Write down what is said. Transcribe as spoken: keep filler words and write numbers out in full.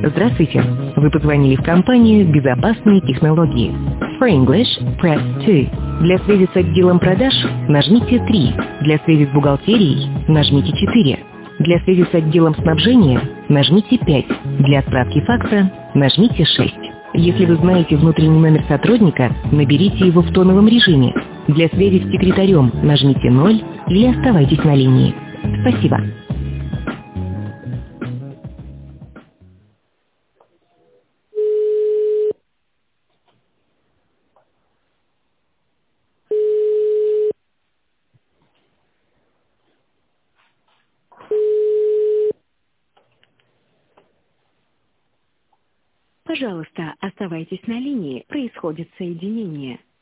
Здравствуйте. Вы позвонили в компанию «Безопасные технологии». For English, press two. Для связи с отделом продаж нажмите три. Для связи с бухгалтерией нажмите четыре. Для связи с отделом снабжения нажмите пять. Для отправки факса нажмите шесть. Если вы знаете внутренний номер сотрудника, наберите его в тоновом режиме. Для связи с секретарем нажмите ноль или оставайтесь на линии. Спасибо. Пожалуйста, оставайтесь на линии, происходит соединение.